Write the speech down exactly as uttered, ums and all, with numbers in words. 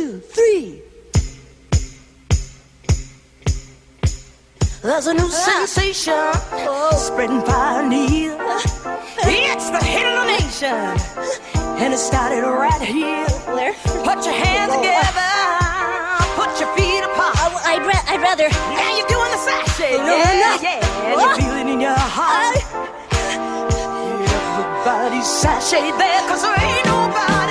two, three. There's a new sensation oh. spreading fire in the air. It's the hit of the nation, and it started right here. Where? Put your hands together, put your feet apart. Oh, I'd, ra- I'd rather. And you're doing the sashay, no, yeah, no. yeah. And you feel it in your heart. Everybody's sashay there, 'cause there ain't nobody.